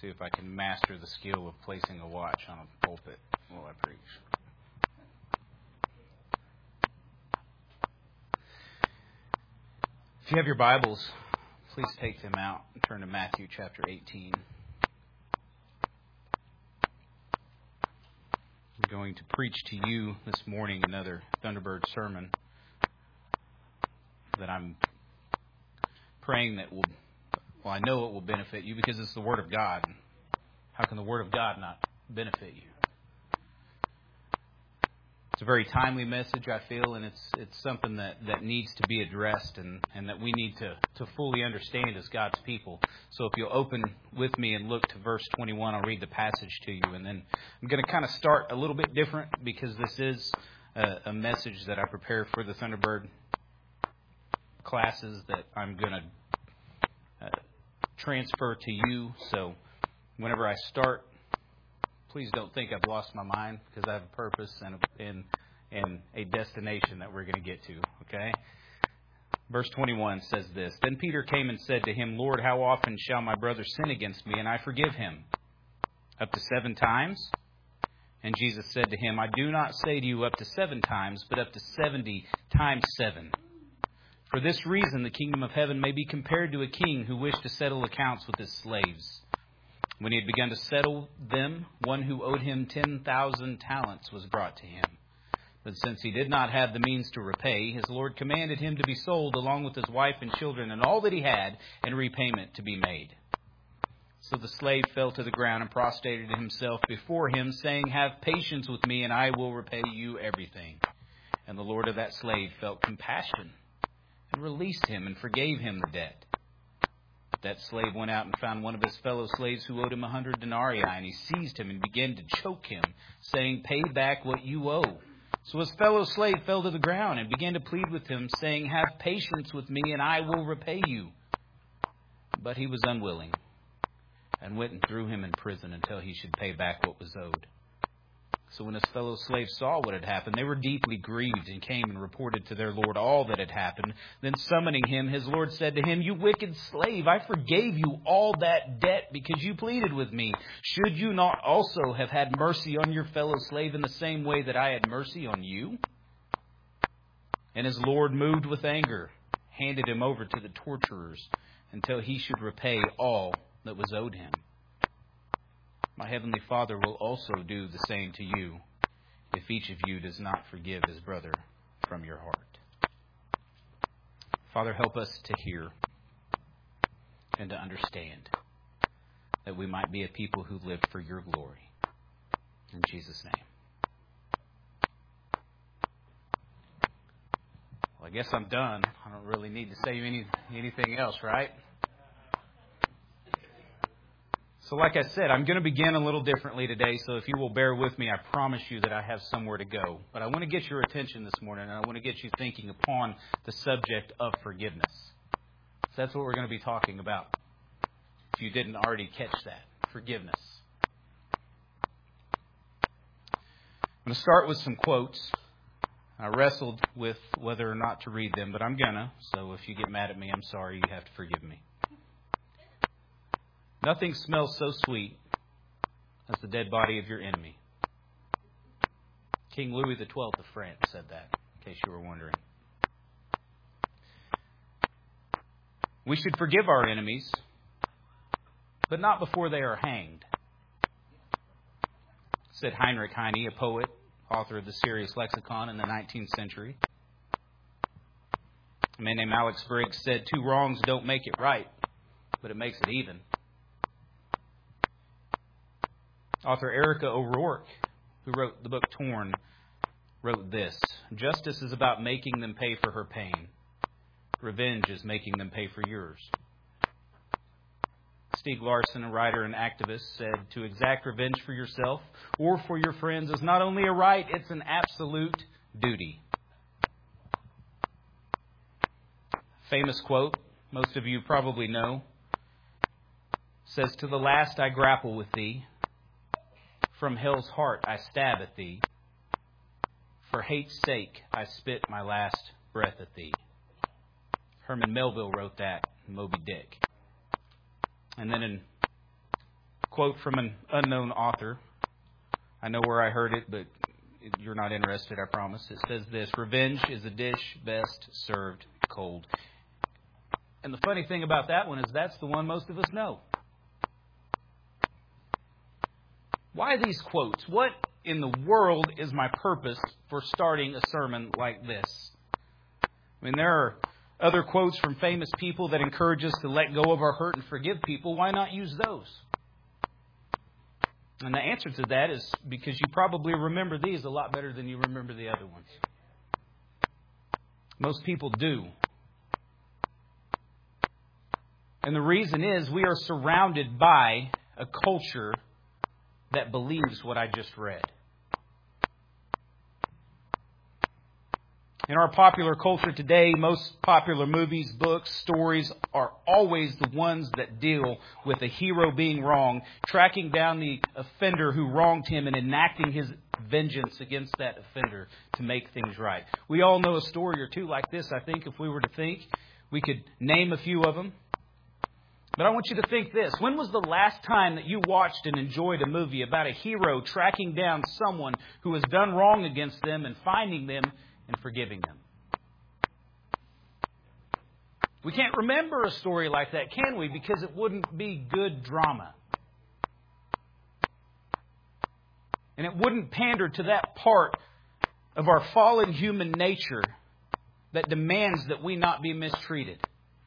see if I can master the skill of placing a watch on a pulpit while I preach. If you have your Bibles, please take them out and turn to Matthew chapter 18. I'm going to preach to you this morning another Thunderbird sermon that I'm praying that will, I know it will benefit you because it's the Word of God. How can the Word of God not benefit you? It's a very timely message, I feel, and it's something that needs to be addressed and that we need to fully understand as God's people. So if you'll open with me and look to verse 21, I'll read the passage to you. And then I'm going to kind of start a little bit different because this is a message that I prepare for the Thunderbird classes that I'm going to transfer to you. So whenever I start, please don't think I've lost my mind because I have a purpose and a destination that we're going to get to. Okay? Verse 21 says this. Then Peter came and said to him, Lord, how often shall my brother sin against me and I forgive him? Up to 7 times? And Jesus said to him, I do not say to you up to 7 times, but up to 70 times 7. For this reason the kingdom of heaven may be compared to a king who wished to settle accounts with his slaves. When he had begun to settle them, one who owed him 10,000 talents was brought to him. But since he did not have the means to repay, his Lord commanded him to be sold along with his wife and children and all that he had, and repayment to be made. So the slave fell to the ground and prostrated himself before him, saying, Have patience with me, and I will repay you everything. And the Lord of that slave felt compassion and released him and forgave him the debt. That slave went out and found one of his fellow slaves who owed him 100 denarii, and he seized him and began to choke him, saying, Pay back what you owe. So his fellow slave fell to the ground and began to plead with him, saying, Have patience with me, and I will repay you. But he was unwilling, and went and threw him in prison until he should pay back what was owed. So when his fellow slaves saw what had happened, they were deeply grieved and came and reported to their Lord all that had happened. Then summoning him, his Lord said to him, You wicked slave, I forgave you all that debt because you pleaded with me. Should you not also have had mercy on your fellow slave in the same way that I had mercy on you? And his Lord, moved with anger, handed him over to the torturers until he should repay all that was owed him. My heavenly Father will also do the same to you if each of you does not forgive his brother from your heart. Father, help us to hear and to understand that we might be a people who live for your glory. In Jesus' name. Well, I guess I'm done. I don't really need to say anything else, right? So like I said, I'm going to begin a little differently today, so if you will bear with me, I promise you that I have somewhere to go. But I want to get your attention this morning, and I want to get you thinking upon the subject of forgiveness. So that's what we're going to be talking about, if you didn't already catch that, forgiveness. I'm going to start with some quotes. I wrestled with whether or not to read them, but I'm going to, so if you get mad at me, I'm sorry, you have to forgive me. Nothing smells so sweet as the dead body of your enemy. King Louis XII of France said that, in case you were wondering. We should forgive our enemies, but not before they are hanged, said Heinrich Heine, a poet, author of the Serious Lexicon in the 19th century. A man named Alex Briggs said, 2 wrongs don't make it right, but it makes it even. Author Erica O'Rourke, who wrote the book Torn, wrote this: Justice is about making them pay for her pain. Revenge is making them pay for yours. Stieg Larsson, a writer and activist, said, To exact revenge for yourself or for your friends is not only a right, it's an absolute duty. Famous quote, most of you probably know, says, To the last I grapple with thee. From hell's heart I stab at thee. For hate's sake I spit my last breath at thee. Herman Melville wrote that in Moby Dick. And then in quote from an unknown author. I know where I heard it, but you're not interested, I promise. It says this: revenge is a dish best served cold. And the funny thing about that one is that's the one most of us know. Why these quotes? What in the world is my purpose for starting a sermon like this? I mean, there are other quotes from famous people that encourage us to let go of our hurt and forgive people. Why not use those? And the answer to that is because you probably remember these a lot better than you remember the other ones. Most people do. And the reason is we are surrounded by a culture that believes what I just read. In our popular culture today, most popular movies, books, stories are always the ones that deal with a hero being wrong, tracking down the offender who wronged him and enacting his vengeance against that offender to make things right. We all know a story or two like this, I think, if we were to think. We could name a few of them. But I want you to think this. When was the last time that you watched and enjoyed a movie about a hero tracking down someone who has done wrong against them and finding them and forgiving them? We can't remember a story like that, can we? Because it wouldn't be good drama. And it wouldn't pander to that part of our fallen human nature that demands that we not be mistreated.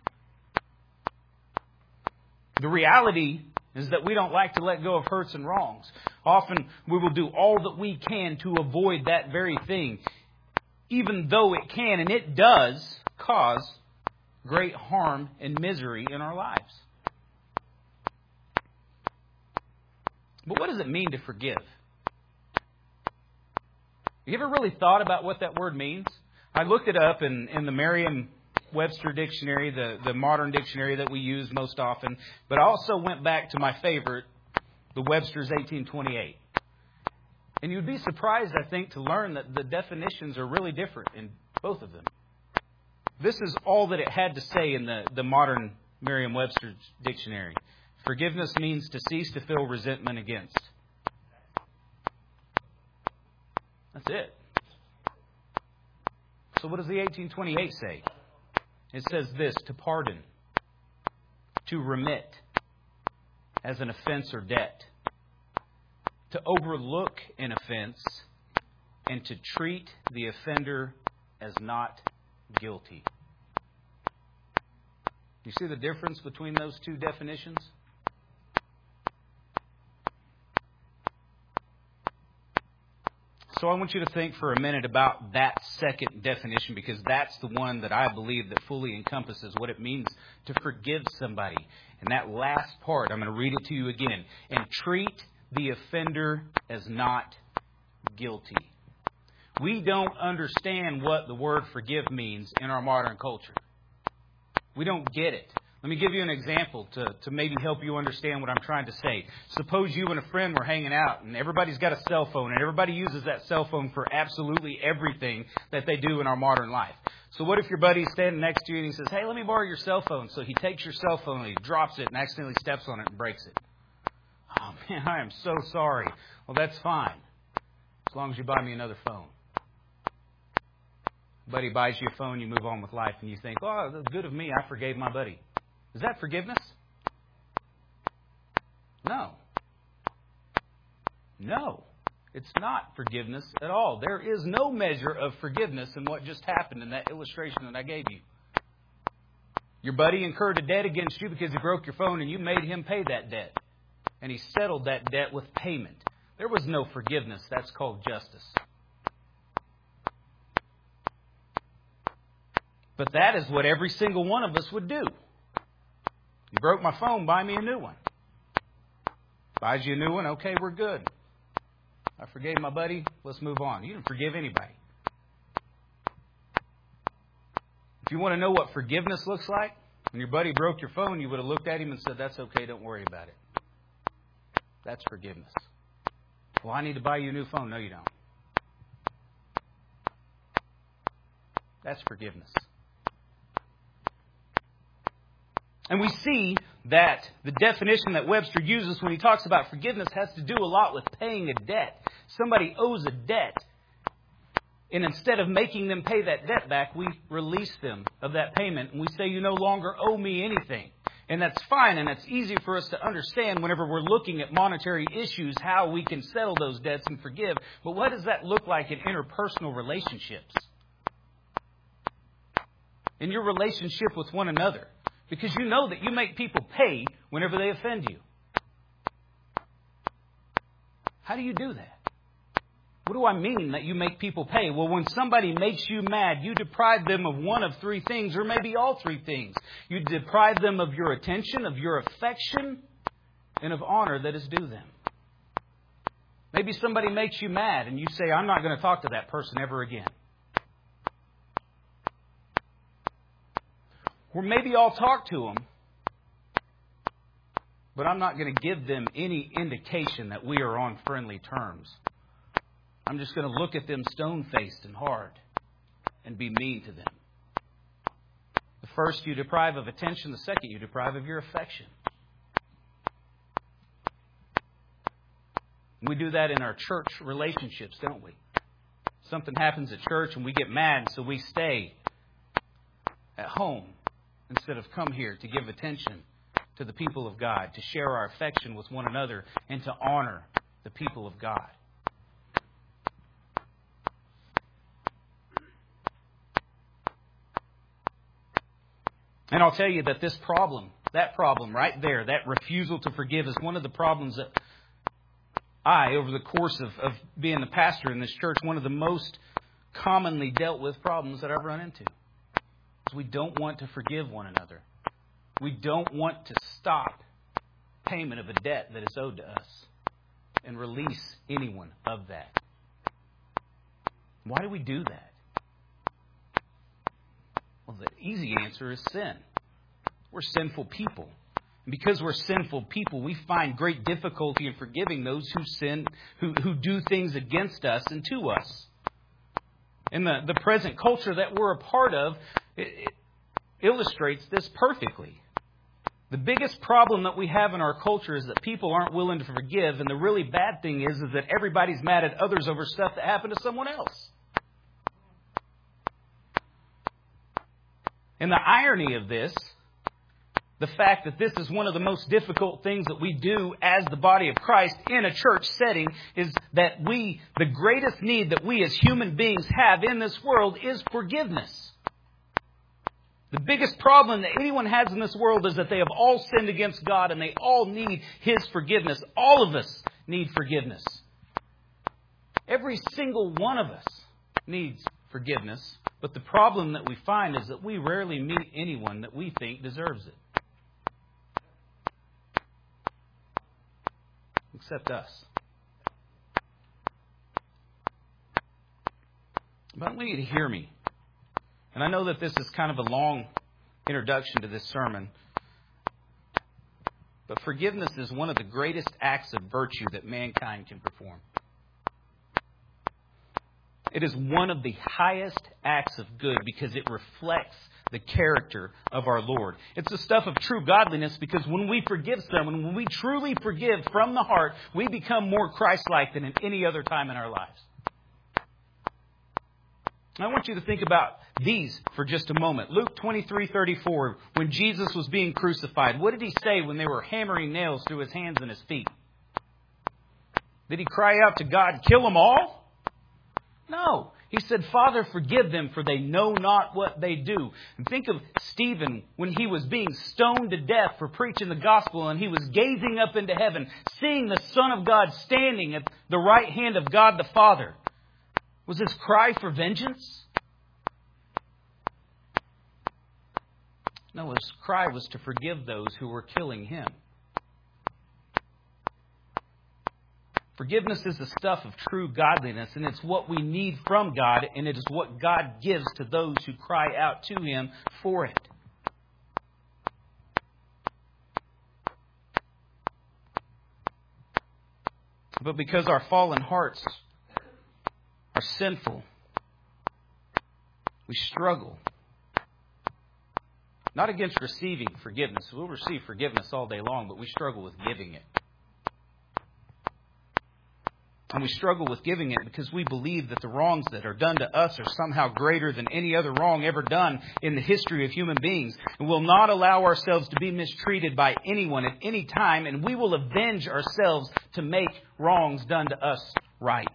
The reality is that we don't like to let go of hurts and wrongs. Often we will do all that we can to avoid that very thing, even though it can and it does cause great harm and misery in our lives. But what does it mean to forgive? Have you ever really thought about what that word means? I looked it up in the Merriam-Webster dictionary, the modern dictionary that we use most often, but I also went back to my favorite, the Webster's 1828. And you'd be surprised, I think, to learn that the definitions are really different in both of them. This is all that it had to say in the modern Merriam-Webster dictionary. Forgiveness means to cease to feel resentment against. That's it. So what does the 1828 say? It says this: to pardon, to remit as an offense or debt, to overlook an offense, and to treat the offender as not guilty. You see the difference between those two definitions? So I want you to think for a minute about that second definition, because that's the one that I believe that fully encompasses what it means to forgive somebody. And that last part, I'm going to read it to you again. And treat the offender as not guilty. We don't understand what the word forgive means in our modern culture. We don't get it. Let me give you an example to maybe help you understand what I'm trying to say. Suppose you and a friend were hanging out and everybody's got a cell phone and everybody uses that cell phone for absolutely everything that they do in our modern life. So what if your buddy's standing next to you and he says, "Hey, let me borrow your cell phone." So he takes your cell phone and he drops it and accidentally steps on it and breaks it. "Oh man, I am so sorry." Well, that's fine, as long as you buy me another phone. Buddy buys you a phone, you move on with life, and you think, "Oh, that's good of me. I forgave my buddy." Is that forgiveness? No. No. It's not forgiveness at all. There is no measure of forgiveness in what just happened in that illustration that I gave you. Your buddy incurred a debt against you because he broke your phone and you made him pay that debt. And he settled that debt with payment. There was no forgiveness. That's called justice. But that is what every single one of us would do. You broke my phone, buy me a new one. Buys you a new one, okay, we're good. I forgave my buddy, let's move on. You didn't forgive anybody. If you want to know what forgiveness looks like, when your buddy broke your phone, you would have looked at him and said, "That's okay, don't worry about it." That's forgiveness. "Well, I need to buy you a new phone." No, you don't. That's forgiveness. And we see that the definition that Webster uses when he talks about forgiveness has to do a lot with paying a debt. Somebody owes a debt. And instead of making them pay that debt back, we release them of that payment. And we say, you no longer owe me anything. And that's fine, and that's easy for us to understand whenever we're looking at monetary issues, how we can settle those debts and forgive. But what does that look like in interpersonal relationships? In your relationship with one another. Because you know that you make people pay whenever they offend you. How do you do that? What do I mean that you make people pay? Well, when somebody makes you mad, you deprive them of one of three things, or maybe all three things. You deprive them of your attention, of your affection, and of honor that is due them. Maybe somebody makes you mad and you say, I'm not going to talk to that person ever again. Or maybe I'll talk to them, but I'm not going to give them any indication that we are on friendly terms. I'm just going to look at them stone-faced and hard and be mean to them. The first, you deprive of attention. The second, you deprive of your affection. We do that in our church relationships, don't we? Something happens at church and we get mad, so we stay at home instead of come here to give attention to the people of God, to share our affection with one another, and to honor the people of God. And I'll tell you that that problem right there, that refusal to forgive, is one of the problems that over the course of being the pastor in this church, one of the most commonly dealt with problems that I've run into. Is we don't want to forgive one another. We don't want to stop payment of a debt that is owed to us and release anyone of that. Why do we do that? Well, the easy answer is sin. We're sinful people. And because we're sinful people, we find great difficulty in forgiving those who sin, who do things against us and to us. And the present culture that we're a part of, it illustrates this perfectly. The biggest problem that we have in our culture is that people aren't willing to forgive. And the really bad thing is that everybody's mad at others over stuff that happened to someone else. And the irony of this, the fact that this is one of the most difficult things that we do as the body of Christ in a church setting, is that the greatest need that we as human beings have in this world is forgiveness. The biggest problem that anyone has in this world is that they have all sinned against God and they all need His forgiveness. All of us need forgiveness. Every single one of us needs forgiveness. But the problem that we find is that we rarely meet anyone that we think deserves it. Except us. But I want you to hear me. And I know that this is kind of a long introduction to this sermon. But forgiveness is one of the greatest acts of virtue that mankind can perform. It is one of the highest acts of good because it reflects the character of our Lord. It's the stuff of true godliness, because when we forgive someone, when we truly forgive from the heart, we become more Christ-like than in any other time in our lives. I want you to think about these for just a moment. Luke 23:34, when Jesus was being crucified, what did He say when they were hammering nails through His hands and His feet? Did He cry out to God, kill them all? No. He said, Father, forgive them, for they know not what they do. And think of Stephen when he was being stoned to death for preaching the gospel, and he was gazing up into heaven, seeing the Son of God standing at the right hand of God the Father. Was his cry for vengeance? No, his cry was to forgive those who were killing him. Forgiveness is the stuff of true godliness, and it's what we need from God, and it is what God gives to those who cry out to Him for it. But because our fallen hearts are sinful, we struggle. Not against receiving forgiveness. We'll receive forgiveness all day long, but we struggle with giving it. And we struggle with giving it because we believe that the wrongs that are done to us are somehow greater than any other wrong ever done in the history of human beings. And we'll not allow ourselves to be mistreated by anyone at any time, and we will avenge ourselves to make wrongs done to us right.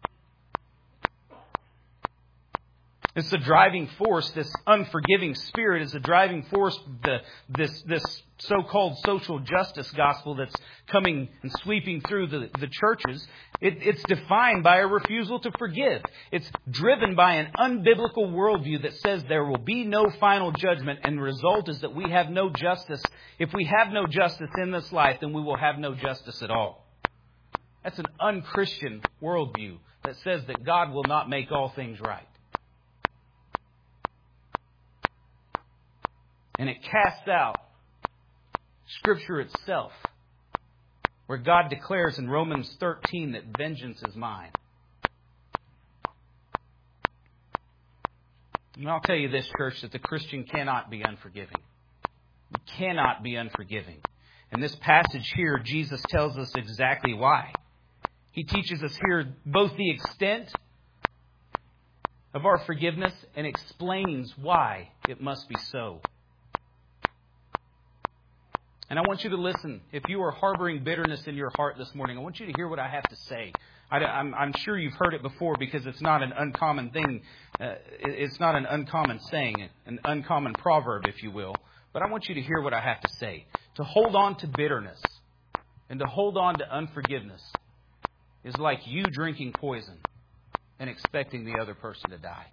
It's the driving force. This unforgiving spirit is the driving force. This so-called social justice gospel that's coming and sweeping through the churches. It's defined by a refusal to forgive. It's driven by an unbiblical worldview that says there will be no final judgment, and the result is that we have no justice. If we have no justice in this life, then we will have no justice at all. That's an unchristian worldview that says that God will not make all things right. And it casts out Scripture itself, where God declares in Romans 13 that vengeance is mine. And I'll tell you this, church, that the Christian cannot be unforgiving. We cannot be unforgiving. In this passage here, Jesus tells us exactly why. He teaches us here both the extent of our forgiveness and explains why it must be so. And I want you to listen. If you are harboring bitterness in your heart this morning, I want you to hear what I have to say. I'm sure you've heard it before because it's not an uncommon thing. It's not an uncommon saying, an uncommon proverb, if you will. But I want you to hear what I have to say. To hold on to bitterness and to hold on to unforgiveness is like you drinking poison and expecting the other person to die.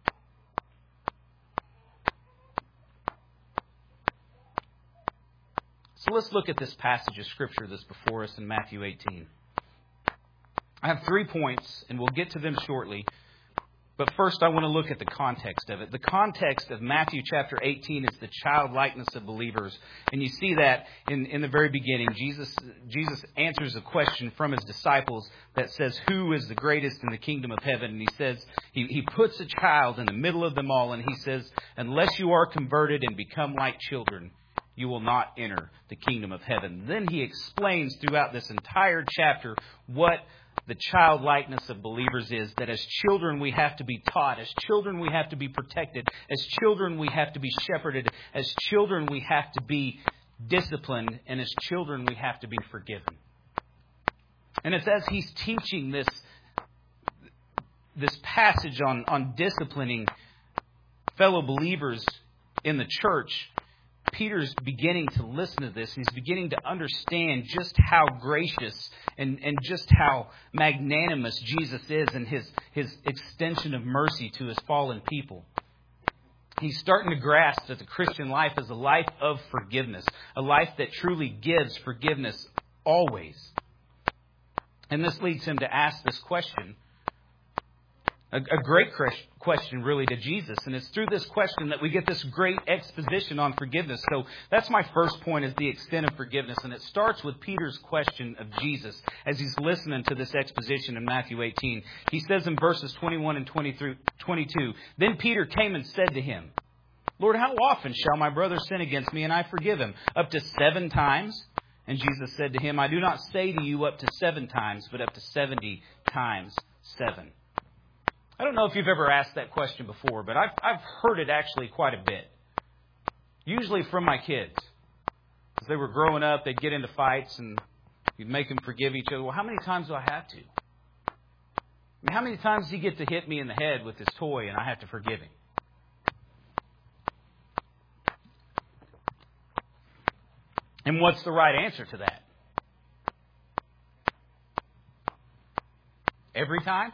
So let's look at this passage of Scripture that's before us in Matthew 18. I have 3 points, and we'll get to them shortly. But first, I want to look at the context of it. The context of Matthew chapter 18 is the childlikeness of believers. And you see that in the very beginning. Jesus answers a question from his disciples that says, who is the greatest in the kingdom of heaven? And he says, he puts a child in the middle of them all, and he says, unless you are converted and become like children, you will not enter the kingdom of heaven. Then he explains throughout this entire chapter what the childlikeness of believers is, that as children we have to be taught, as children we have to be protected, as children we have to be shepherded, as children we have to be disciplined, and as children we have to be forgiven. And it's as he's teaching this passage on disciplining fellow believers in the church, Peter's beginning to listen to this, and he's beginning to understand just how gracious and just how magnanimous Jesus is in his extension of mercy to his fallen people. He's starting to grasp that the Christian life is a life of forgiveness, a life that truly gives forgiveness always. And this leads him to ask this question, a great question really to Jesus. And it's through this question that we get this great exposition on forgiveness. So that's my first point, is the extent of forgiveness. And it starts with Peter's question of Jesus as he's listening to this exposition in Matthew 18. He says in verses 21 and 22, then Peter came and said to him, Lord, how often shall my brother sin against me and I forgive him? Up to 7 times? And Jesus said to him, I do not say to you up to 7 times, but up to 70 times 7. I don't know if you've ever asked that question before, but I've heard it actually quite a bit. Usually from my kids. As they were growing up, they'd get into fights and you'd make them forgive each other. Well, how many times do I have to? I mean, how many times does he get to hit me in the head with his toy and I have to forgive him? And what's the right answer to that? Every time?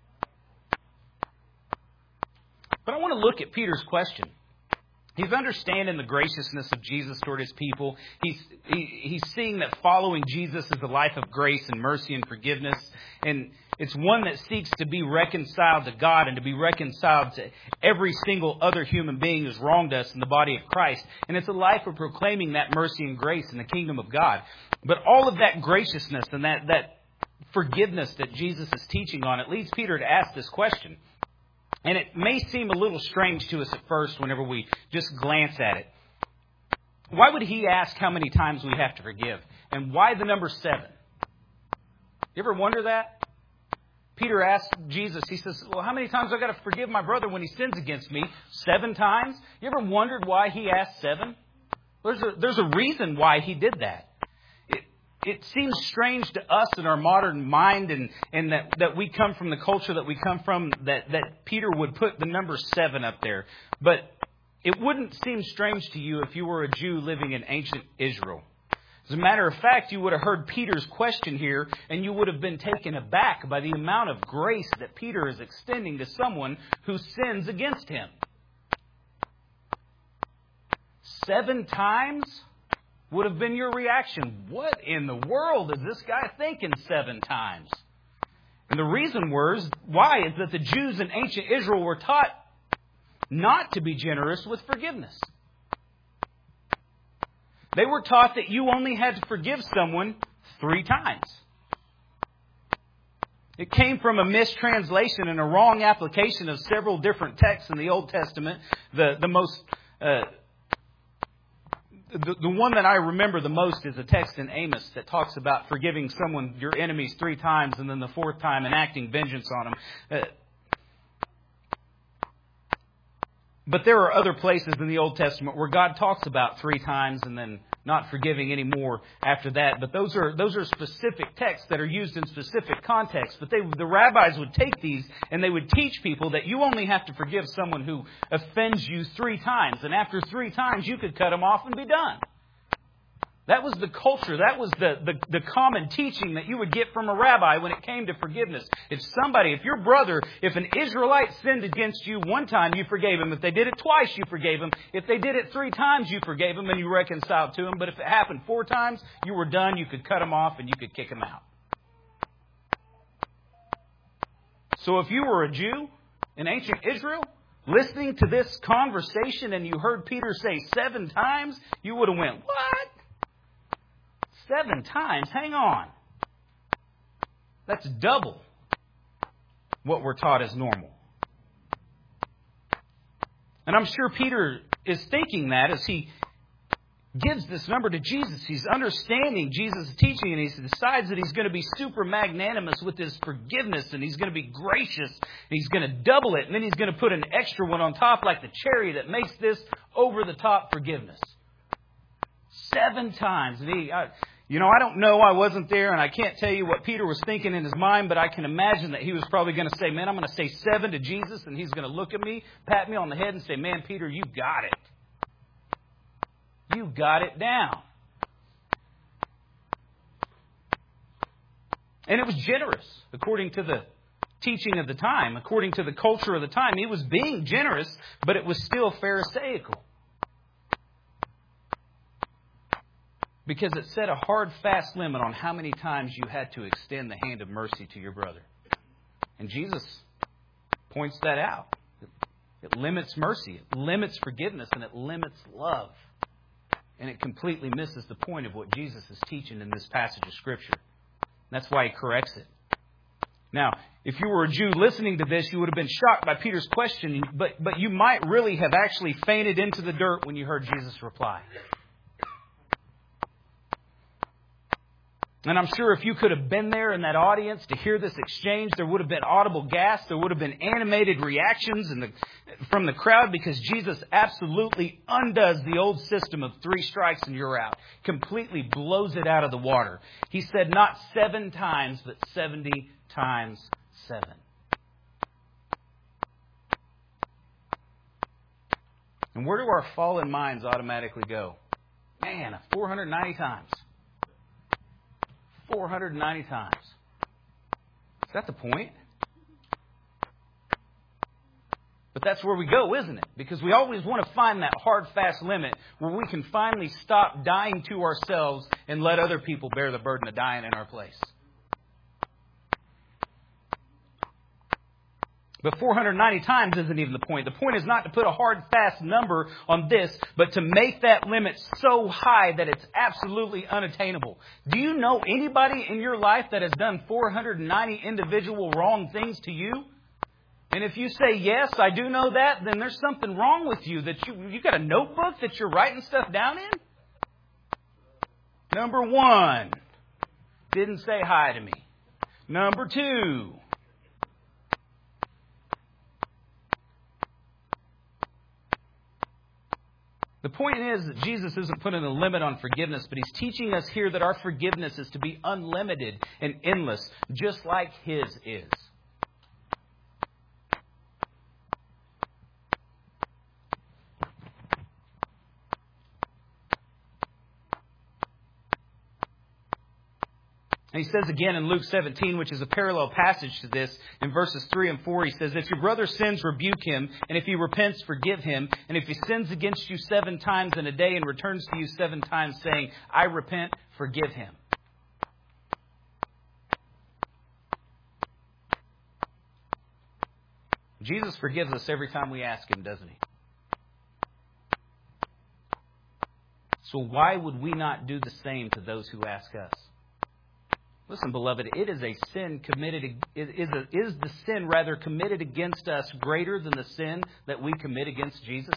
But I want to look at Peter's question. He's understanding the graciousness of Jesus toward his people. He's seeing that following Jesus is a life of grace and mercy and forgiveness. And it's one that seeks to be reconciled to God and to be reconciled to every single other human being who's wronged us in the body of Christ. And it's a life of proclaiming that mercy and grace in the kingdom of God. But all of that graciousness and that forgiveness that Jesus is teaching on, it leads Peter to ask this question. And it may seem a little strange to us at first whenever we just glance at it. Why would he ask how many times we have to forgive? And why the number 7? You ever wonder that? Peter asked Jesus, he says, well, how many times have I got to forgive my brother when he sins against me? 7 times? You ever wondered why he asked 7? There's a reason why he did that. It seems strange to us in our modern mind and that we come from the culture that we come from, that Peter would put the number 7 up there. But it wouldn't seem strange to you if you were a Jew living in ancient Israel. As a matter of fact, you would have heard Peter's question here, and you would have been taken aback by the amount of grace that Peter is extending to someone who sins against him. 7 times would have been your reaction. What in the world is this guy thinking 7 times? And the reason why is that the Jews in ancient Israel were taught not to be generous with forgiveness. They were taught that you only had to forgive someone 3 times. It came from a mistranslation and a wrong application of several different texts in the Old Testament. The one that I remember the most is a text in Amos that talks about forgiving someone, your enemies, 3 times, and then the 4th time enacting vengeance on them. But there are other places in the Old Testament where God talks about 3 times and then not forgiving any more after that. But those are specific texts that are used in specific contexts. But the rabbis would take these and they would teach people that you only have to forgive someone who offends you 3 times. And after 3 times, you could cut them off and be done. That was the culture. That was the common teaching that you would get from a rabbi when it came to forgiveness. If your brother, if an Israelite sinned against you 1 time, you forgave him. If they did it twice, you forgave him. If they did it 3 times, you forgave him and you reconciled to him. But if it happened 4 times, you were done. You could cut him off and you could kick him out. So if you were a Jew in ancient Israel, listening to this conversation and you heard Peter say 7 times, you would have went, what? 7 times? Hang on. That's double what we're taught as normal. And I'm sure Peter is thinking that as he gives this number to Jesus. He's understanding Jesus' teaching and he decides that he's going to be super magnanimous with his forgiveness and he's going to be gracious and he's going to double it and then he's going to put an extra one on top like the cherry that makes this over-the-top forgiveness. 7 times. And I don't know, I wasn't there, and I can't tell you what Peter was thinking in his mind, but I can imagine that he was probably going to say, man, I'm going to say 7 to Jesus, and he's going to look at me, pat me on the head, and say, man, Peter, you got it. You got it down. And it was generous, according to the teaching of the time, according to the culture of the time. He was being generous, but it was still Pharisaical. Because it set a hard, fast limit on how many times you had to extend the hand of mercy to your brother. And Jesus points that out. It limits mercy, it limits forgiveness, and it limits love. And it completely misses the point of what Jesus is teaching in this passage of Scripture. That's why he corrects it. Now, if you were a Jew listening to this, you would have been shocked by Peter's question, but you might really have actually fainted into the dirt when you heard Jesus reply. And I'm sure if you could have been there in that audience to hear this exchange, there would have been audible gasps, there would have been animated reactions from the crowd because Jesus absolutely undoes the old system of 3 strikes and you're out. Completely blows it out of the water. He said not 7 times, but 70 times 7. And where do our fallen minds automatically go? Man, 490 times. 490 times. Is that the point? But that's where we go, isn't it? Because we always want to find that hard, fast limit where we can finally stop dying to ourselves and let other people bear the burden of dying in our place. But 490 times isn't even the point. The point is not to put a hard, fast number on this, but to make that limit so high that it's absolutely unattainable. Do you know anybody in your life that has done 490 individual wrong things to you? And if you say, yes, I do know that, then there's something wrong with you. That you got a notebook that you're writing stuff down in? Number 1, didn't say hi to me. Number 2, the point is that Jesus isn't putting a limit on forgiveness, but He's teaching us here that our forgiveness is to be unlimited and endless, just like His is. And He says again in Luke 17, which is a parallel passage to this, in verses 3 and 4, He says, "If your brother sins, rebuke him, and if he repents, forgive him. And if he sins against you 7 times in a day and returns to you 7 times, saying, 'I repent,' forgive him." Jesus forgives us every time we ask Him, doesn't He? So why would we not do the same to those who ask us? Listen, beloved, it is a sin committed. Is the sin rather committed against us greater than the sin that we commit against Jesus?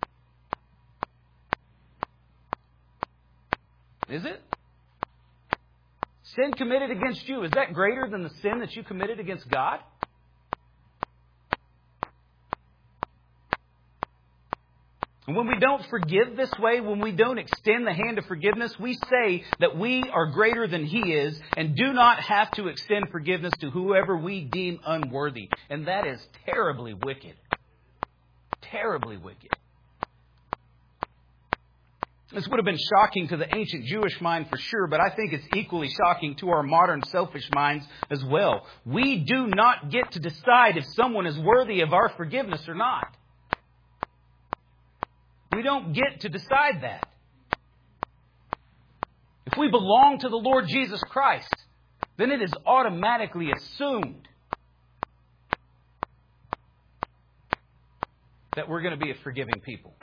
Is it? Sin committed against you, is that greater than the sin that you committed against God? And when we don't forgive this way, when we don't extend the hand of forgiveness, we say that we are greater than He is and do not have to extend forgiveness to whoever we deem unworthy. And that is terribly wicked. Terribly wicked. This would have been shocking to the ancient Jewish mind for sure, but I think it's equally shocking to our modern selfish minds as well. We do not get to decide if someone is worthy of our forgiveness or not. We don't get to decide that. If we belong to the Lord Jesus Christ, then it is automatically assumed that we're going to be a forgiving people.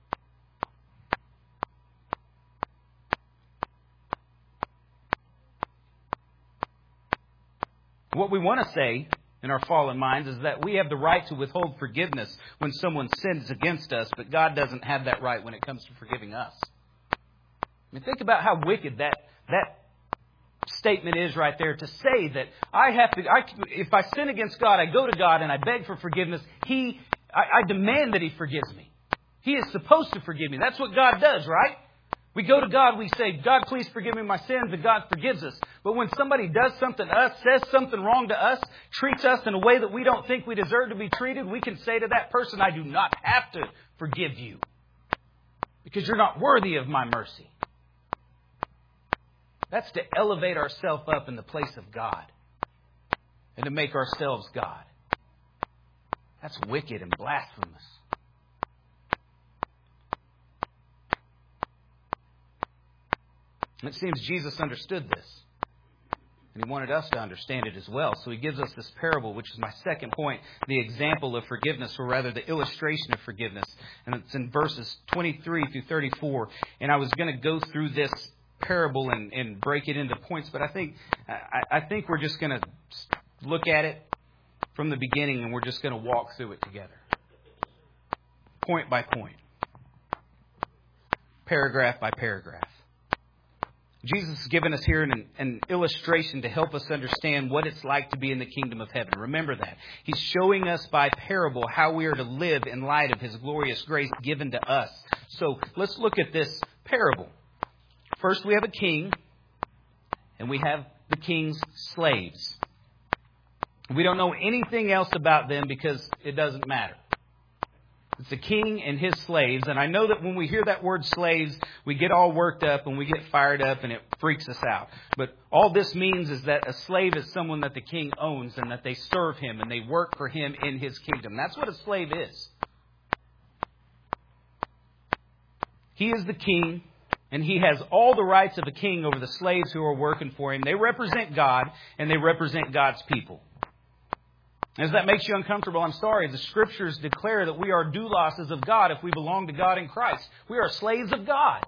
What we want to say in our fallen minds is that we have the right to withhold forgiveness when someone sins against us, but God doesn't have that right when it comes to forgiving us. I mean, think about how wicked that statement is right there, to say that if I sin against God, I go to God and I beg for forgiveness. I demand that He forgives me. He is supposed to forgive me. That's what God does, right? We go to God, we say, "God, please forgive me my sins," and God forgives us. But when somebody does something to us, says something wrong to us, treats us in a way that we don't think we deserve to be treated, we can say to that person, "I do not have to forgive you because you're not worthy of my mercy." That's to elevate ourselves up in the place of God and to make ourselves God. That's wicked and blasphemous. And it seems Jesus understood this. And He wanted us to understand it as well. So He gives us this parable, which is my second point, the example of forgiveness, or rather the illustration of forgiveness. And it's in verses 23 through 34. And I was going to go through this parable and break it into points, but I think we're just going to look at it from the beginning and we're just going to walk through it together. Point by point. Paragraph by paragraph. Jesus has given us here an illustration to help us understand what it's like to be in the kingdom of heaven. Remember that. He's showing us by parable how we are to live in light of His glorious grace given to us. So let's look at this parable. First, we have a king, and we have the king's slaves. We don't know anything else about them because it doesn't matter. It's the king and his slaves. And I know that when we hear that word slaves, we get all worked up and we get fired up and it freaks us out. But all this means is that a slave is someone that the king owns and that they serve him and they work for him in his kingdom. That's what a slave is. He is the king and he has all the rights of a king over the slaves who are working for him. They represent God and they represent God's people. As that makes you uncomfortable, I'm sorry. The Scriptures declare that we are doulos of God if we belong to God in Christ. We are slaves of God.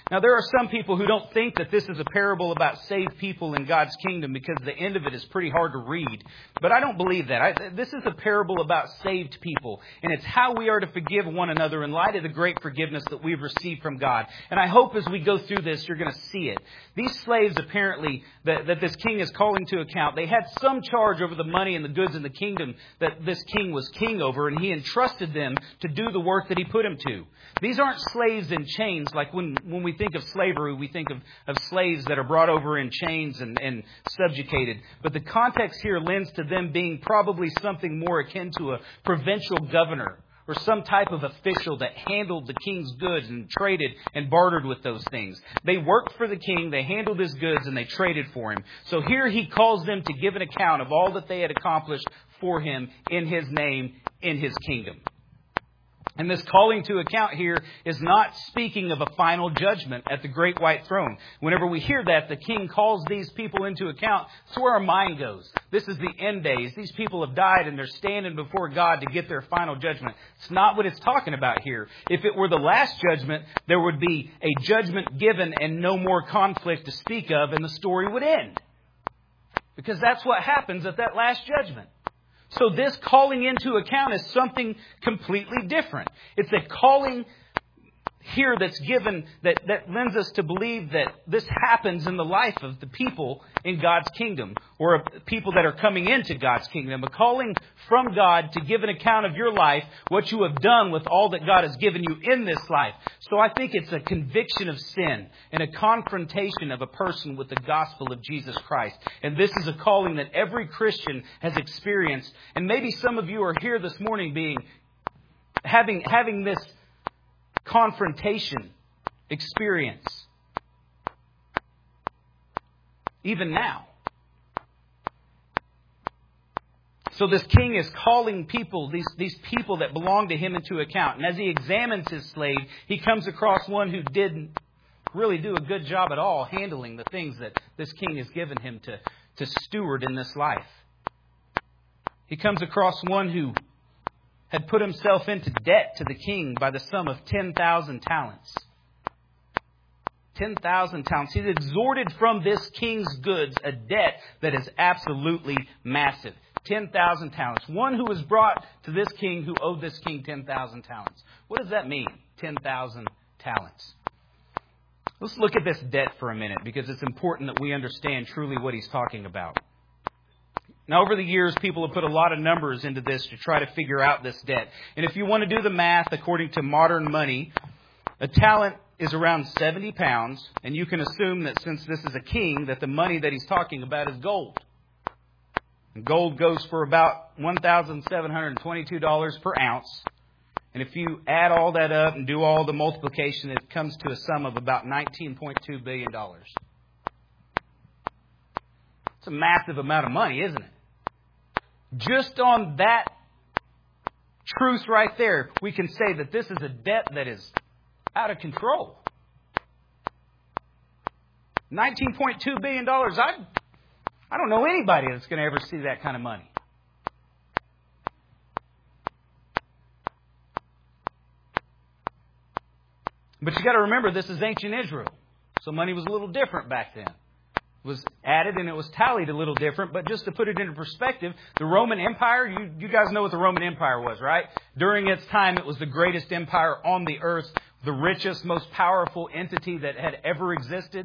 Now, there are some people who don't think that this is a parable about saved people in God's kingdom because the end of it is pretty hard to read. But I don't believe that. This is a parable about saved people. And it's how we are to forgive one another in light of the great forgiveness that we've received from God. And I hope as we go through this, you're going to see it. These slaves, apparently, that this king is calling to account, they had some charge over the money and the goods in the kingdom that this king was king over. And he entrusted them to do the work that he put him to. These aren't slaves in chains like when we think of slavery, we think of slaves that are brought over in chains and subjugated. But the context here lends to them being probably something more akin to a provincial governor or some type of official that handled the king's goods and traded and bartered with those things. They worked for the king, they handled his goods, and they traded for him. So here he calls them to give an account of all that they had accomplished for him in his name, in his kingdom. And this calling to account here is not speaking of a final judgment at the great white throne. Whenever we hear that, the king calls these people into account. That's where our mind goes. This is the end days. These people have died and they're standing before God to get their final judgment. It's not what it's talking about here. If it were the last judgment, there would be a judgment given and no more conflict to speak of, and the story would end. Because that's what happens at that last judgment. So this calling into account is something completely different. It's a calling here that's given that lends us to believe that this happens in the life of the people in God's kingdom, or people that are coming into God's kingdom. A calling from God to give an account of your life, what you have done with all that God has given you in this life. So I think it's a conviction of sin and a confrontation of a person with the gospel of Jesus Christ. And this is a calling that every Christian has experienced. And maybe some of you are here this morning having this confrontation experience even now. So this king is calling people, these people that belong to him, into account. And as he examines his slave, he comes across one who didn't really do a good job at all handling the things that this king has given him to steward in this life. He comes across one who had put himself into debt to the king by the sum of 10,000 talents. 10,000 talents. He's extorted from this king's goods a debt that is absolutely massive. 10,000 talents. One who was brought to this king who owed this king 10,000 talents. What does that mean? 10,000 talents. Let's look at this debt for a minute, because it's important that we understand truly what he's talking about. Now, over the years, people have put a lot of numbers into this to try to figure out this debt. And if you want to do the math according to modern money, a talent is around 70 pounds. And you can assume that since this is a king, that the money that he's talking about is gold. And gold goes for about $1,722 per ounce. And if you add all that up and do all the multiplication, it comes to a sum of about $19.2 billion. It's a massive amount of money, isn't it? Just on that truth right there, we can say that this is a debt that is out of control. $19.2 billion. I don't know anybody that's going to ever see that kind of money. But you got to remember, this is ancient Israel. So money was a little different back then. Was added and it was tallied a little different. But just to put it into perspective, the Roman Empire, you guys know what the Roman Empire was, right? During its time, it was the greatest empire on the earth, the richest, most powerful entity that had ever existed.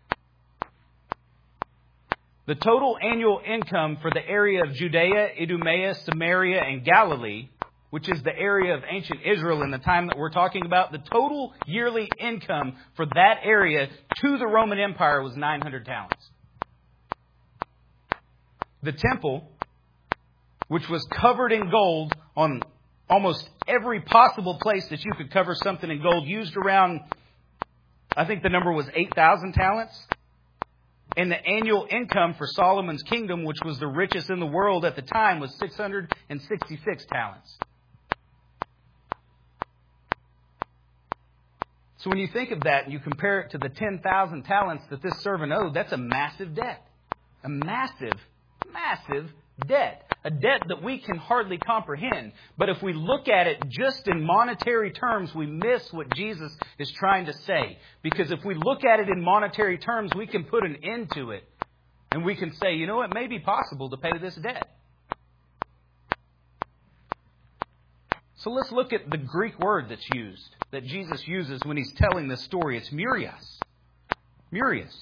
The total annual income for the area of Judea, Idumea, Samaria, and Galilee, which is the area of ancient Israel in the time that we're talking about, the total yearly income for that area to the Roman Empire was 900 talents. The temple, which was covered in gold on almost every possible place that you could cover something in gold, used around, I think the number was 8,000 talents. And the annual income for Solomon's kingdom, which was the richest in the world at the time, was 666 talents. So when you think of that and you compare it to the 10,000 talents that this servant owed, that's a massive debt. A massive, massive debt. a debt that we can hardly comprehend. But if we look at it just in monetary terms, we miss what Jesus is trying to say. Because if we look at it in monetary terms, we can put an end to it. And we can say, it may be possible to pay this debt. So let's look at the Greek word that's used, that Jesus uses when He's telling this story. It's murias. Murias.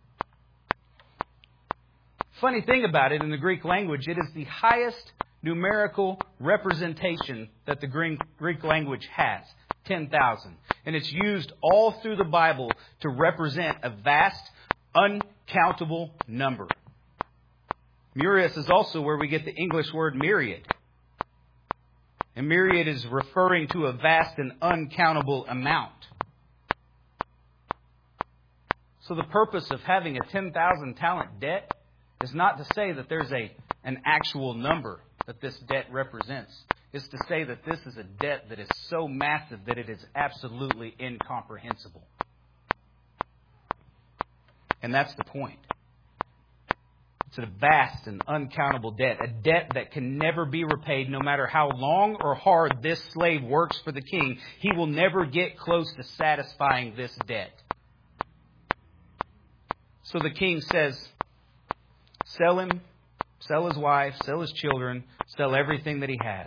Funny thing about it, in the Greek language, it is the highest numerical representation that the Greek language has, 10,000. And it's used all through the Bible to represent a vast, uncountable number. Murias is also where we get the English word myriad. And myriad is referring to a vast and uncountable amount. So the purpose of having a 10,000 talent debt is not to say that there's an actual number that this debt represents. It's to say that this is a debt that is so massive that it is absolutely incomprehensible. And that's the point. It's a vast and uncountable debt, a debt that can never be repaid no matter how long or hard this slave works for the king. He will never get close to satisfying this debt. So the king says, sell him, sell his wife, sell his children, sell everything that he has.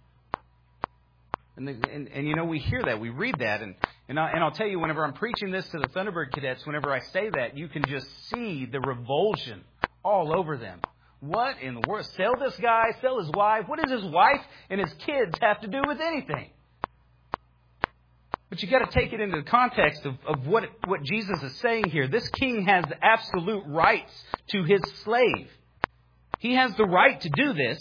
And we hear that, we read that, and I'll tell you, whenever I'm preaching this to the Thunderbird cadets, whenever I say that, you can just see the revulsion all over them. What in the world? Sell this guy, sell his wife. What does his wife and his kids have to do with anything? But you got to take it into the context of what Jesus is saying here. This king has the absolute rights to his slave. He has the right to do this.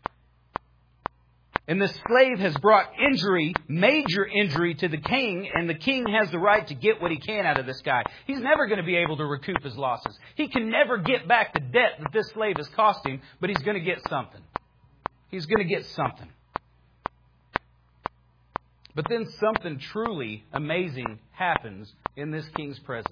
And the slave has brought injury, major injury to the king, and the king has the right to get what he can out of this guy. He's never going to be able to recoup his losses. He can never get back the debt that this slave has cost him, but he's going to get something. He's going to get something. But then something truly amazing happens in this king's presence.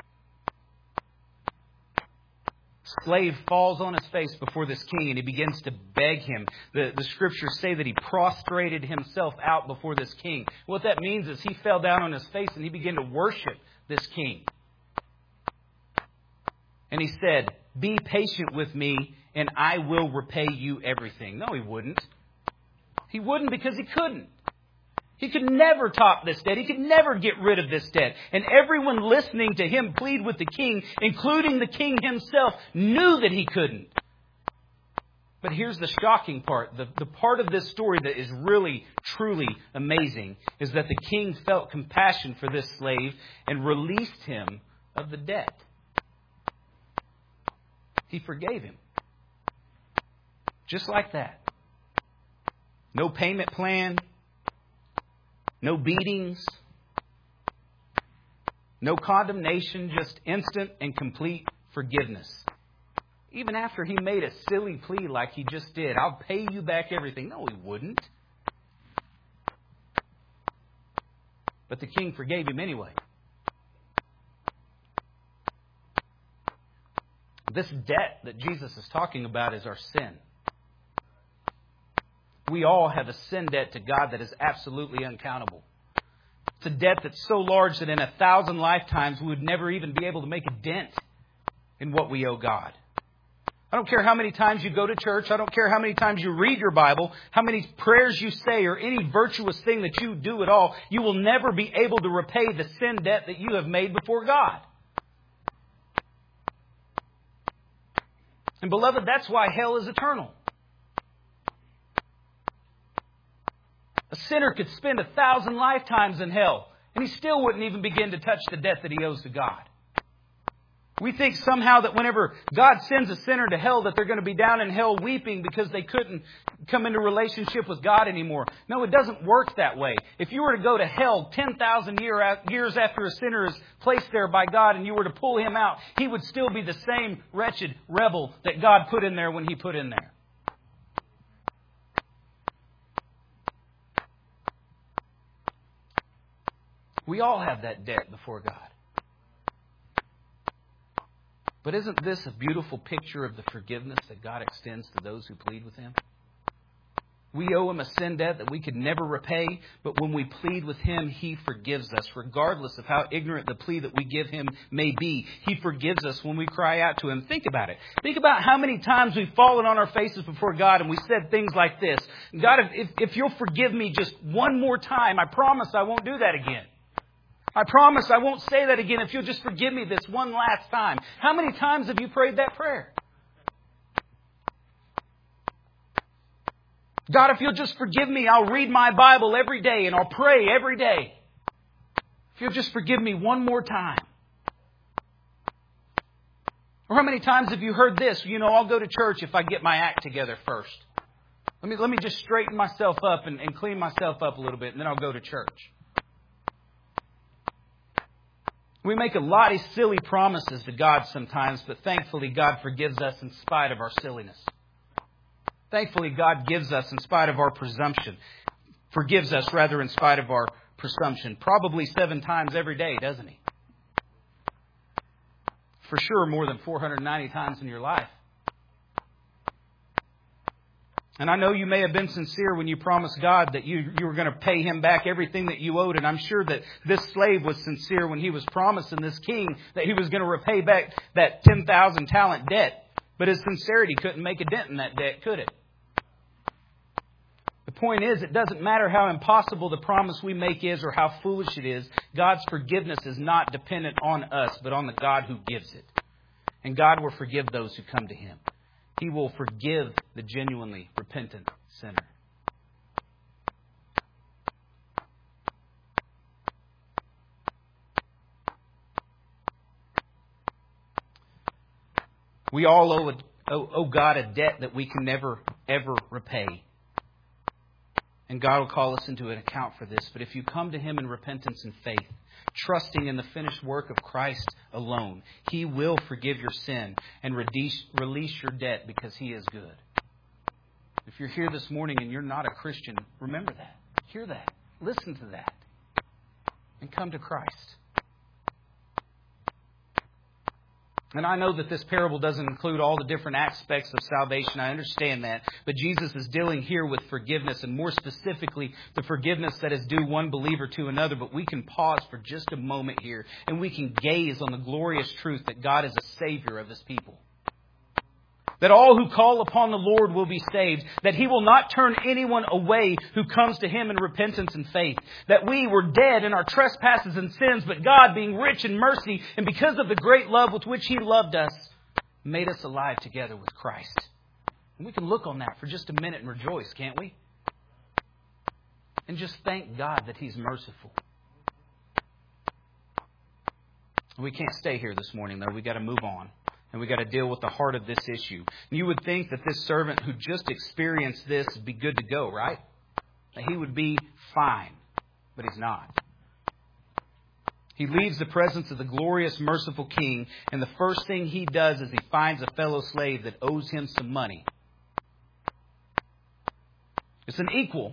Slave falls on his face before this king and he begins to beg him. The scriptures say that he prostrated himself out before this king. What that means is he fell down on his face and he began to worship this king. And he said, "Be patient with me and I will repay you everything." No, he wouldn't. He wouldn't because he couldn't. He could never top this debt. He could never get rid of this debt. And everyone listening to him plead with the king, including the king himself, knew that he couldn't. But here's the shocking part. The part of this story that is really, truly amazing is that the king felt compassion for this slave and released him of the debt. He forgave him. Just like that. No payment plan. No beatings, no condemnation, just instant and complete forgiveness. Even after he made a silly plea like he just did, "I'll pay you back everything." No, he wouldn't. But the king forgave him anyway. This debt that Jesus is talking about is our sin. We all have a sin debt to God that is absolutely uncountable. It's a debt that's so large that in 1,000 lifetimes we would never even be able to make a dent in what we owe God. I don't care how many times you go to church. I don't care how many times you read your Bible, how many prayers you say, or any virtuous thing that you do at all. You will never be able to repay the sin debt that you have made before God. And beloved, that's why hell is eternal. A sinner could spend 1,000 lifetimes in hell, and he still wouldn't even begin to touch the debt that he owes to God. We think somehow that whenever God sends a sinner to hell, that they're going to be down in hell weeping because they couldn't come into relationship with God anymore. No, it doesn't work that way. If you were to go to hell 10,000 years after a sinner is placed there by God and you were to pull him out, he would still be the same wretched rebel that God put in there when he put in there. We all have that debt before God. But isn't this a beautiful picture of the forgiveness that God extends to those who plead with Him? We owe Him a sin debt that we could never repay, but when we plead with Him, He forgives us. Regardless of how ignorant the plea that we give Him may be, He forgives us when we cry out to Him. Think about it. Think about how many times we've fallen on our faces before God and we said things like this. God, if you'll forgive me just one more time, I promise I won't do that again. I promise I won't say that again if you'll just forgive me this one last time. How many times have you prayed that prayer? God, if you'll just forgive me, I'll read my Bible every day and I'll pray every day. If you'll just forgive me one more time. Or how many times have you heard this? I'll go to church if I get my act together first. Let me just straighten myself up and clean myself up a little bit and then I'll go to church. We make a lot of silly promises to God sometimes, but thankfully God forgives us in spite of our silliness. Thankfully, God gives us in spite of our presumption. Forgives us, rather, in spite of our presumption. Probably 7 times every day, doesn't He? For sure, more than 490 times in your life. And I know you may have been sincere when you promised God that you were going to pay Him back everything that you owed. And I'm sure that this slave was sincere when he was promising this king that he was going to repay back that 10,000 talent debt. But his sincerity couldn't make a dent in that debt, could it? The point is, it doesn't matter how impossible the promise we make is or how foolish it is. God's forgiveness is not dependent on us, but on the God who gives it. And God will forgive those who come to Him. He will forgive the genuinely repentant sinner. We all owe God a debt that we can never, ever repay. And God will call us into an account for this. But if you come to Him in repentance and faith, trusting in the finished work of Christ alone, He will forgive your sin and release your debt because He is good. If you're here this morning and you're not a Christian, remember that. Hear that. Listen to that. And come to Christ. And I know that this parable doesn't include all the different aspects of salvation. I understand that. But Jesus is dealing here with forgiveness, and more specifically, the forgiveness that is due one believer to another. But we can pause for just a moment here, and we can gaze on the glorious truth that God is a Savior of His people. That all who call upon the Lord will be saved. That He will not turn anyone away who comes to Him in repentance and faith. That we were dead in our trespasses and sins, but God, being rich in mercy, and because of the great love with which He loved us, made us alive together with Christ. And we can look on that for just a minute and rejoice, can't we? And just thank God that He's merciful. We can't stay here this morning, though. We've got to move on. And we've got to deal with the heart of this issue. You would think that this servant who just experienced this would be good to go, right? That he would be fine. But he's not. He leaves the presence of the glorious, merciful king. And the first thing he does is he finds a fellow slave that owes him some money. It's an equal.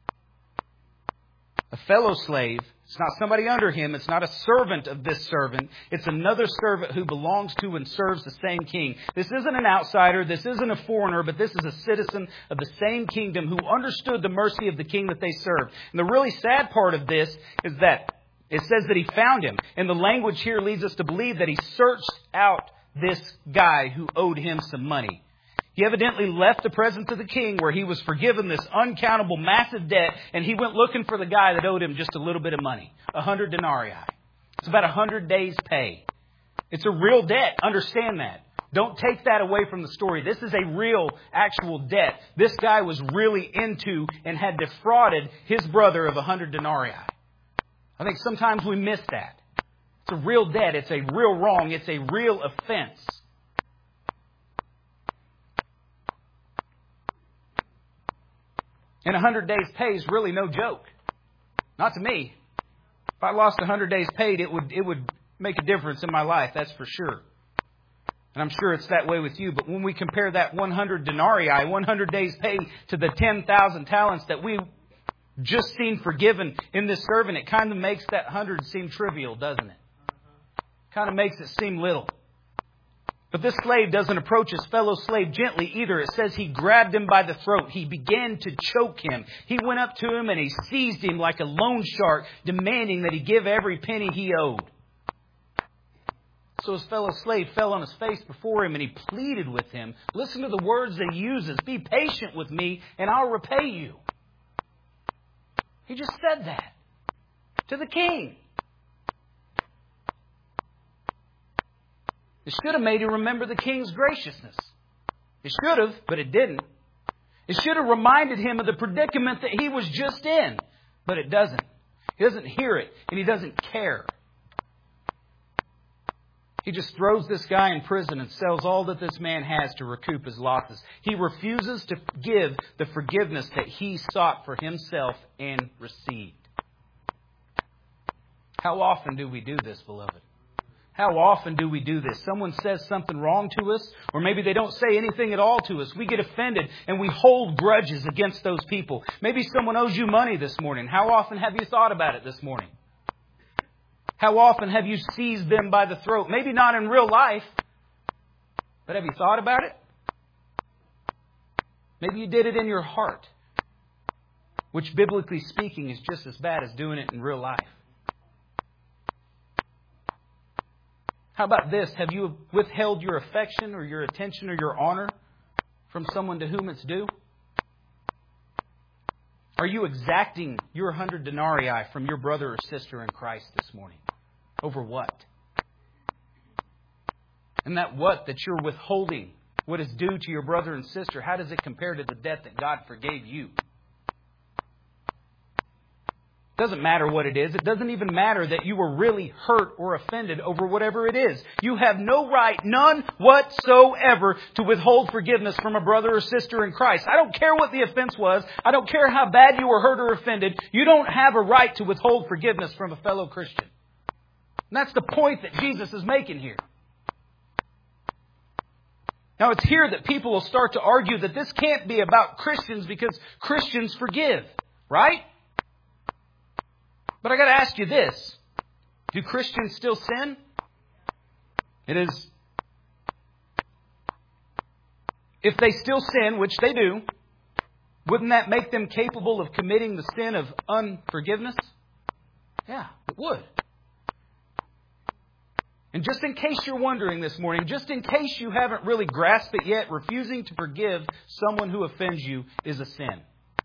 A fellow slave. It's not somebody under him. It's not a servant of this servant. It's another servant who belongs to and serves the same king. This isn't an outsider. This isn't a foreigner, but this is a citizen of the same kingdom who understood the mercy of the king that they served. And the really sad part of this is that it says that he found him. And the language here leads us to believe that he searched out this guy who owed him some money. He evidently left the presence of the king where he was forgiven this uncountable massive debt, and he went looking for the guy that owed him just a little bit of money, 100 denarii. It's about 100 days' pay. It's a real debt. Understand that. Don't take that away from the story. This is a real, actual debt. This guy was really into and had defrauded his brother of 100 denarii. I think sometimes we miss that. It's a real debt. It's a real wrong. It's a real offense. And 100 days pay is really no joke. Not to me. If I lost 100 days paid, it would make a difference in my life, that's for sure. And I'm sure it's that way with you. But when we compare that 100 denarii, 100 days pay, to the 10,000 talents that we just seen forgiven in this servant, it kind of makes that 100 seem trivial, doesn't it? Kind of makes it seem little. But this slave doesn't approach his fellow slave gently either. It says he grabbed him by the throat. He began to choke him. He went up to him and he seized him like a loan shark, demanding that he give every penny he owed. So his fellow slave fell on his face before him and he pleaded with him. Listen to the words that he uses. Be patient with me and I'll repay you. He just said that to the king. It should have made him remember the king's graciousness. It should have, but it didn't. It should have reminded him of the predicament that he was just in, but it doesn't. He doesn't hear it, and he doesn't care. He just throws this guy in prison and sells all that this man has to recoup his losses. He refuses to give the forgiveness that he sought for himself and received. How often do we do this, beloved? How often do we do this? Someone says something wrong to us, or maybe they don't say anything at all to us. We get offended and we hold grudges against those people. Maybe someone owes you money this morning. How often have you thought about it this morning? How often have you seized them by the throat? Maybe not in real life, but have you thought about it? Maybe you did it in your heart, which biblically speaking is just as bad as doing it in real life. How about this? Have you withheld your affection or your attention or your honor from someone to whom it's due? Are you exacting your 100 denarii from your brother or sister in Christ this morning? Over what? And that what that you're withholding, what is due to your brother and sister, how does it compare to the debt that God forgave you? It doesn't matter what it is. It doesn't even matter that you were really hurt or offended over whatever it is. You have no right, none whatsoever, to withhold forgiveness from a brother or sister in Christ. I don't care what the offense was. I don't care how bad you were hurt or offended. You don't have a right to withhold forgiveness from a fellow Christian. And that's the point that Jesus is making here. Now, it's here that people will start to argue that this can't be about Christians because Christians forgive, right? But I got to ask you this. Do Christians still sin? It is. If they still sin, which they do, wouldn't that make them capable of committing the sin of unforgiveness? Yeah, it would. And just in case you're wondering this morning, just in case you haven't really grasped it yet, refusing to forgive someone who offends you is a sin.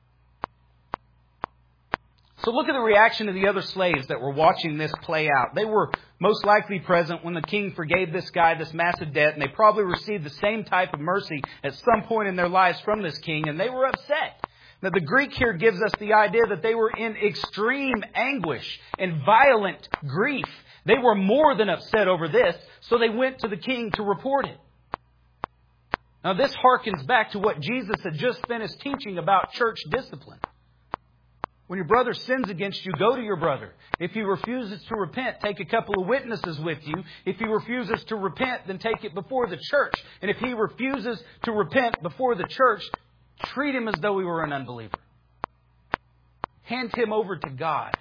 So look at the reaction of the other slaves that were watching this play out. They were most likely present when the king forgave this guy this massive debt, and they probably received the same type of mercy at some point in their lives from this king, and they were upset. Now, the Greek here gives us the idea that they were in extreme anguish and violent grief. They were more than upset over this, so they went to the king to report it. Now, this harkens back to what Jesus had just finished teaching about church discipline. When your brother sins against you, go to your brother. If he refuses to repent, take a couple of witnesses with you. If he refuses to repent, then take it before the church. And if he refuses to repent before the church, treat him as though he were an unbeliever. Hand him over to God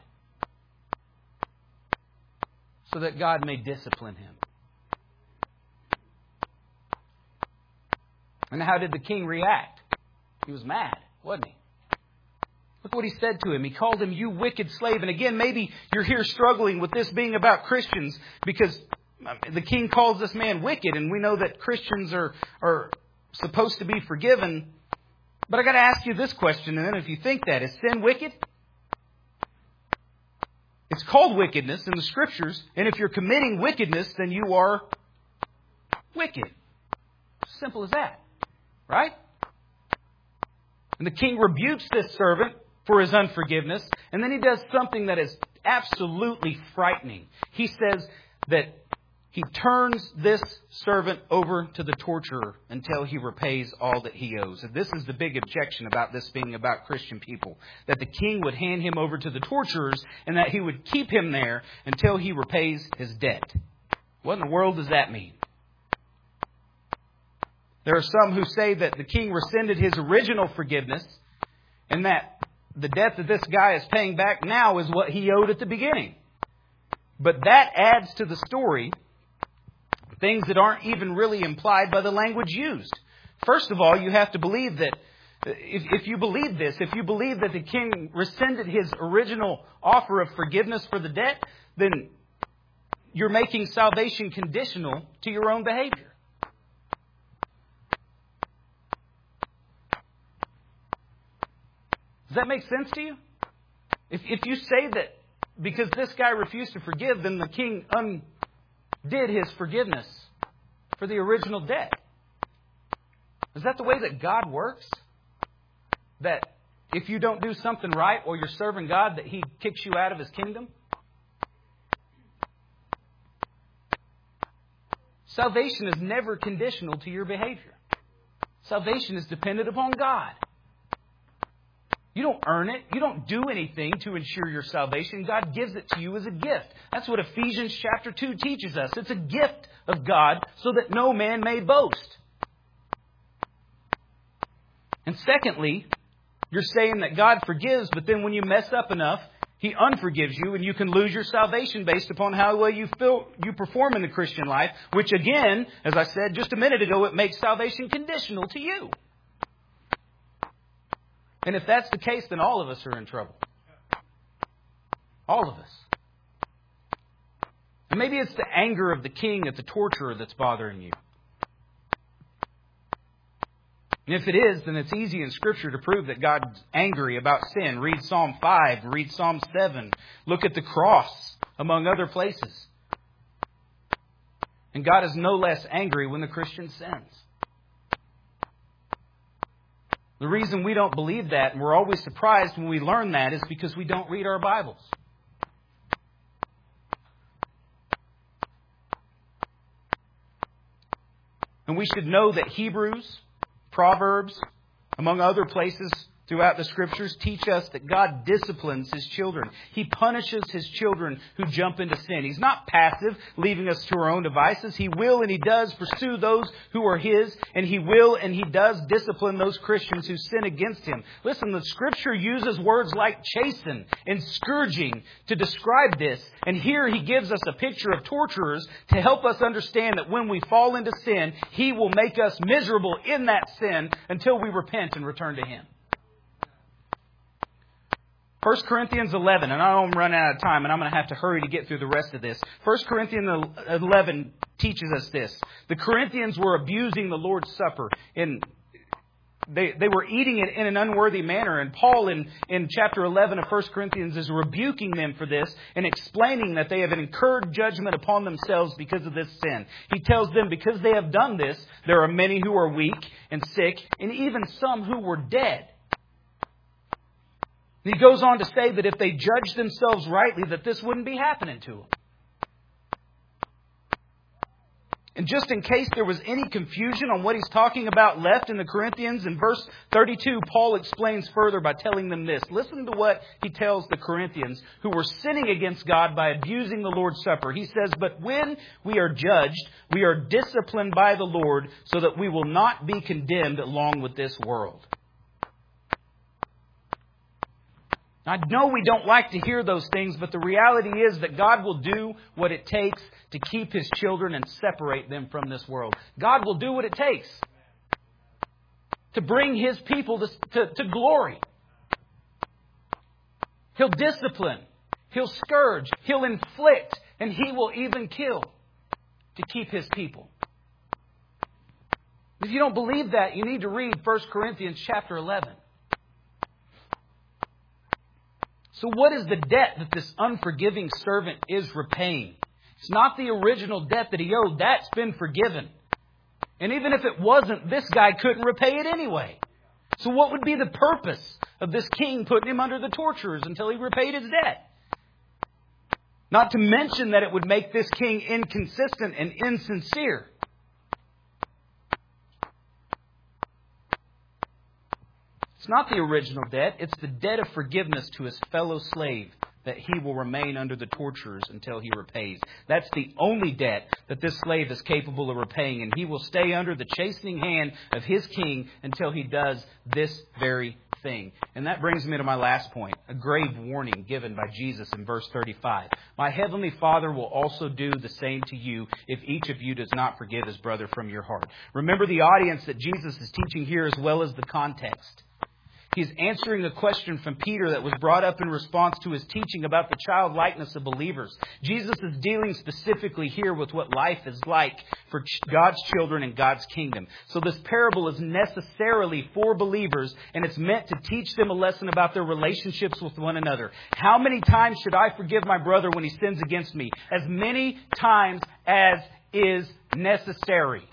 so that God may discipline him. And how did the king react? He was mad, wasn't he? Look what he said to him. He called him, "You wicked slave." And again, maybe you're here struggling with this being about Christians because the king calls this man wicked, and we know that Christians are supposed to be forgiven. But I got to ask you this question, and then if you think that, is sin wicked? It's called wickedness in the Scriptures, and if you're committing wickedness, then you are wicked. Simple as that, right? And the king rebukes this servant for his unforgiveness, and then he does something that is absolutely frightening. He says that he turns this servant over to the torturer until he repays all that he owes. And this is the big objection about this being about Christian people, that the king would hand him over to the torturers and that he would keep him there until he repays his debt. What in the world does that mean? There are some who say that the king rescinded his original forgiveness and that the debt that this guy is paying back now is what he owed at the beginning. But that adds to the story things that aren't even really implied by the language used. First of all, you have to believe that if you believe this, if you believe that the king rescinded his original offer of forgiveness for the debt, then you're making salvation conditional to your own behavior. Does that make sense to you? If you say that because this guy refused to forgive, then the king undid his forgiveness for the original debt. Is that the way that God works? That if you don't do something right or you're serving God, that He kicks you out of His kingdom? Salvation is never conditional to your behavior. Salvation is dependent upon God. You don't earn it. You don't do anything to ensure your salvation. God gives it to you as a gift. That's what Ephesians chapter 2 teaches us. It's a gift of God so that no man may boast. And secondly, you're saying that God forgives, but then when you mess up enough, He unforgives you and you can lose your salvation based upon how well you perform in the Christian life, which again, as I said just a minute ago, it makes salvation conditional to you. And if that's the case, then all of us are in trouble. All of us. And maybe it's the anger of the king at the torturer that's bothering you. And if it is, then it's easy in Scripture to prove that God's angry about sin. Read Psalm 5, read Psalm 7. Look at the cross, among other places. And God is no less angry when the Christian sins. The reason we don't believe that, and we're always surprised when we learn that, is because we don't read our Bibles. And we should know that Hebrews, Proverbs, among other places throughout the Scriptures, teach us that God disciplines His children. He punishes His children who jump into sin. He's not passive, leaving us to our own devices. He will and He does pursue those who are His, and He will and He does discipline those Christians who sin against Him. Listen, the Scripture uses words like chasten and scourging to describe this. And here He gives us a picture of torturers to help us understand that when we fall into sin, He will make us miserable in that sin until we repent and return to Him. 1 Corinthians 11, and I know I'm running out of time, and I'm going to have to hurry to get through the rest of this. 1 Corinthians 11 teaches us this. The Corinthians were abusing the Lord's Supper. They were eating it in an unworthy manner. And Paul in chapter 11 of 1 Corinthians is rebuking them for this and explaining that they have incurred judgment upon themselves because of this sin. He tells them because they have done this, there are many who are weak and sick, and even some who were dead. And he goes on to say that if they judged themselves rightly, that this wouldn't be happening to them. And just in case there was any confusion on what he's talking about left in the Corinthians, in verse 32, Paul explains further by telling them this. Listen to what he tells the Corinthians who were sinning against God by abusing the Lord's Supper. He says, "But when we are judged, we are disciplined by the Lord so that we will not be condemned along with this world." I know we don't like to hear those things, but the reality is that God will do what it takes to keep His children and separate them from this world. God will do what it takes to bring His people to glory. He'll discipline. He'll scourge. He'll inflict. And He will even kill to keep His people. If you don't believe that, you need to read 1 Corinthians chapter 11. So what is the debt that this unforgiving servant is repaying? It's not the original debt that he owed. That's been forgiven. And even if it wasn't, this guy couldn't repay it anyway. So what would be the purpose of this king putting him under the torturers until he repaid his debt? Not to mention that it would make this king inconsistent and insincere. It's not the original debt. It's the debt of forgiveness to his fellow slave that he will remain under the torturers until he repays. That's the only debt that this slave is capable of repaying. And he will stay under the chastening hand of his king until he does this very thing. And that brings me to my last point, a grave warning given by Jesus in verse 35. My heavenly Father will also do the same to you if each of you does not forgive his brother from your heart. Remember the audience that Jesus is teaching here as well as the context. He's answering a question from Peter that was brought up in response to his teaching about the childlikeness of believers. Jesus is dealing specifically here with what life is like for God's children in God's kingdom. So this parable is necessarily for believers, and it's meant to teach them a lesson about their relationships with one another. How many times should I forgive my brother when he sins against me? As many times as is necessary.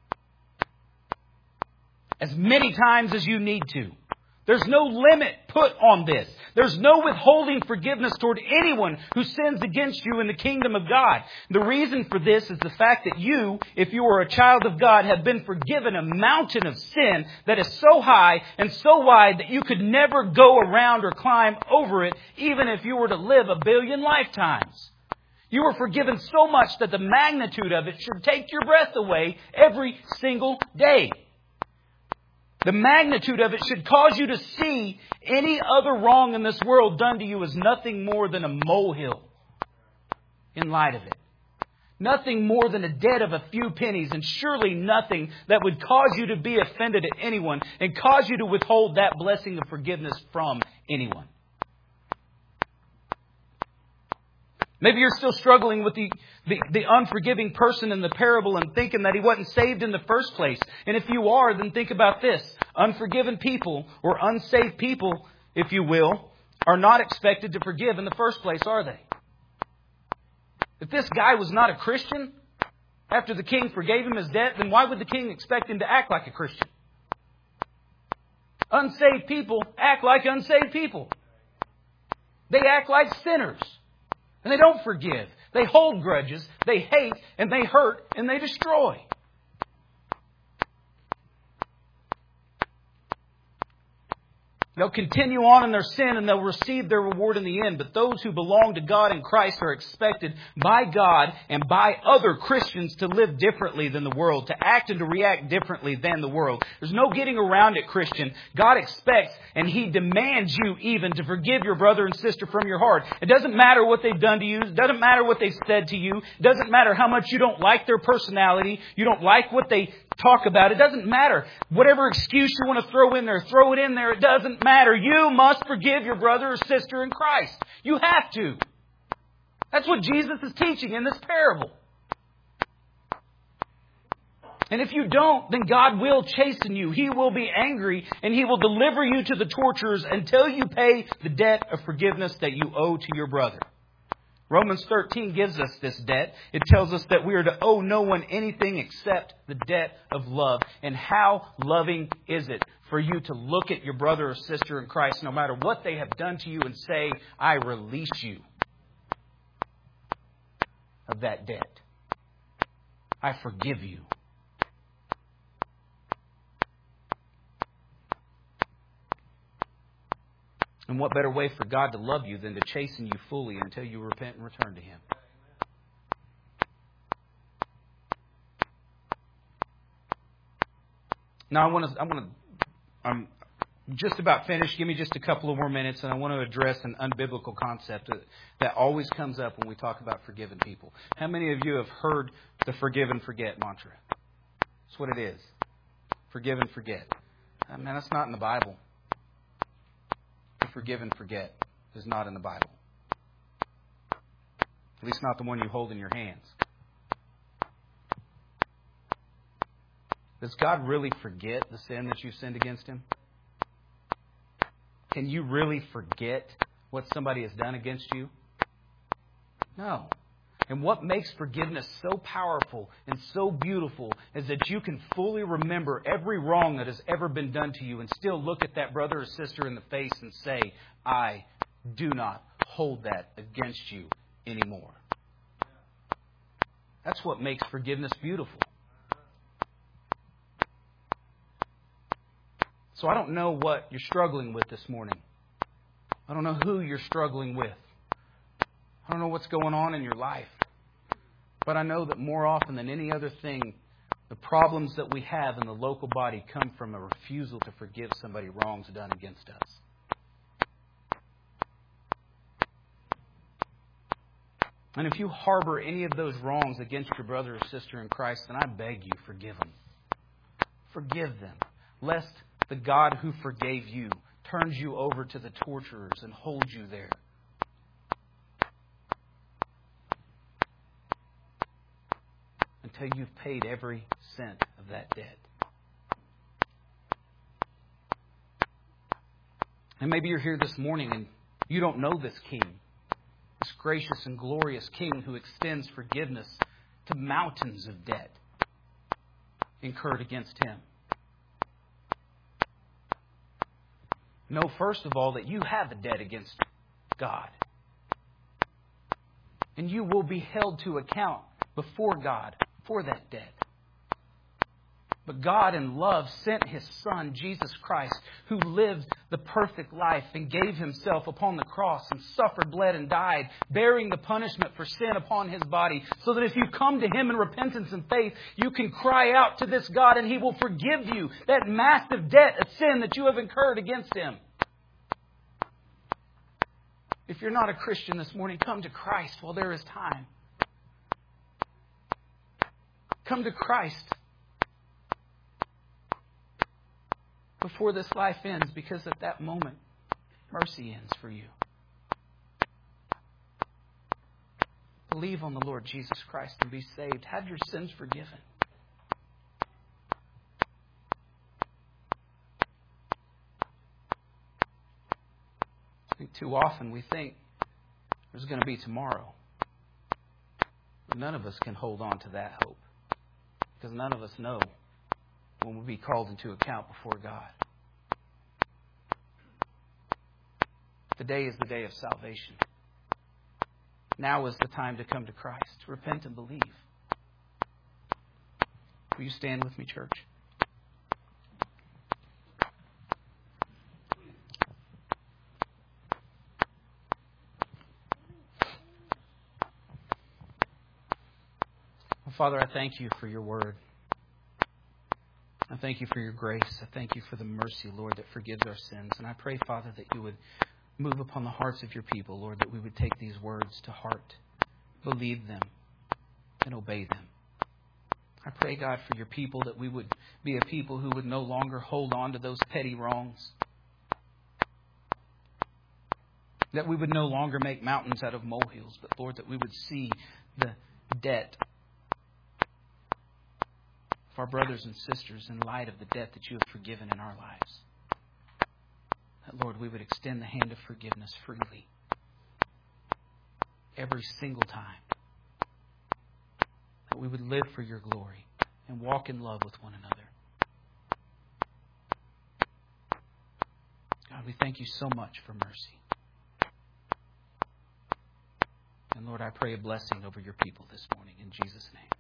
As many times as you need to. There's no limit put on this. There's no withholding forgiveness toward anyone who sins against you in the kingdom of God. The reason for this is the fact that you, if you are a child of God, have been forgiven a mountain of sin that is so high and so wide that you could never go around or climb over it, even if you were to live 1 billion lifetimes. You were forgiven so much that the magnitude of it should take your breath away every single day. The magnitude of it should cause you to see any other wrong in this world done to you as nothing more than a molehill in light of it. Nothing more than a debt of a few pennies, and surely nothing that would cause you to be offended at anyone and cause you to withhold that blessing of forgiveness from anyone. Maybe you're still struggling with the unforgiving person in the parable and thinking that he wasn't saved in the first place. And if you are, then think about this. Unforgiven people, or unsaved people, if you will, are not expected to forgive in the first place, are they? If this guy was not a Christian, after the king forgave him his debt, then why would the king expect him to act like a Christian? Unsaved people act like unsaved people. They act like sinners. And they don't forgive. They hold grudges. They hate and they hurt and they destroy. They'll continue on in their sin and they'll receive their reward in the end. But those who belong to God in Christ are expected by God and by other Christians to live differently than the world, to act and to react differently than the world. There's no getting around it, Christian. God expects and He demands you even to forgive your brother and sister from your heart. It doesn't matter what they've done to you. It doesn't matter what they've said to you. It doesn't matter how much you don't like their personality. You don't like what they talk about. It doesn't matter. Whatever excuse you want to throw in there, throw it in there. It doesn't matter. You must forgive your brother or sister in Christ. You have to. That's what Jesus is teaching in this parable. And if you don't, then God will chasten you. He will be angry and He will deliver you to the torturers until you pay the debt of forgiveness that you owe to your brother. Romans 13 gives us this debt. It tells us that we are to owe no one anything except the debt of love. And how loving is it for you to look at your brother or sister in Christ, no matter what they have done to you, and say, I release you of that debt. I forgive you. And what better way for God to love you than to chasten you fully until you repent and return to Him? Now I'm just about finished. Give me just a couple of more minutes, and I want to address an unbiblical concept that always comes up when we talk about forgiving people. How many of you have heard the forgive and forget mantra? That's what it is. Forgive and forget. Man, that's not in the Bible. Forgive and forget is not in the Bible. At least not the one you hold in your hands. Does God really forget the sin that you sinned against Him? Can you really forget what somebody has done against you? No. And what makes forgiveness so powerful and so beautiful is that you can fully remember every wrong that has ever been done to you and still look at that brother or sister in the face and say, I do not hold that against you anymore. That's what makes forgiveness beautiful. So I don't know what you're struggling with this morning. I don't know who you're struggling with. I don't know what's going on in your life. But I know that more often than any other thing, The problems that we have in the local body come from a refusal to forgive somebody wrongs done against us. And if you harbor any of those wrongs against your brother or sister in Christ, then I beg you, forgive them. Forgive them, lest the God who forgave you turns you over to the torturers and holds you there. Until you've paid every cent of that debt. And maybe you're here this morning and you don't know this King. This gracious and glorious King who extends forgiveness to mountains of debt incurred against Him. Know, first of all, that you have a debt against God. And you will be held to account before God for that debt. But God in love sent His Son, Jesus Christ, who lived the perfect life and gave Himself upon the cross and suffered, bled, and died, bearing the punishment for sin upon His body, so that if you come to Him in repentance and faith, you can cry out to this God and He will forgive you that massive debt of sin that you have incurred against Him. If you're not a Christian this morning, come to Christ while there is time. Come to Christ before this life ends, because at that moment, mercy ends for you. Believe on the Lord Jesus Christ and be saved. Have your sins forgiven. I think too often we think there's going to be tomorrow. But none of us can hold on to that hope, because none of us know when we'll be called into account before God. Today is the day of salvation. Now is the time to come to Christ. Repent and believe. Will you stand with me, church? Well, Father, I thank You for Your word. I thank You for Your grace. I thank You for the mercy, Lord, that forgives our sins. And I pray, Father, that You would move upon the hearts of Your people, Lord, that we would take these words to heart, believe them, and obey them. I pray, God, for Your people, that we would be a people who would no longer hold on to those petty wrongs, that we would no longer make mountains out of molehills, but, Lord, that we would see the debt of our brothers and sisters in light of the debt that You have forgiven in our lives. That, Lord, we would extend the hand of forgiveness freely every single time. That we would live for Your glory and walk in love with one another. God, we thank You so much for mercy. And Lord, I pray a blessing over Your people this morning in Jesus' name.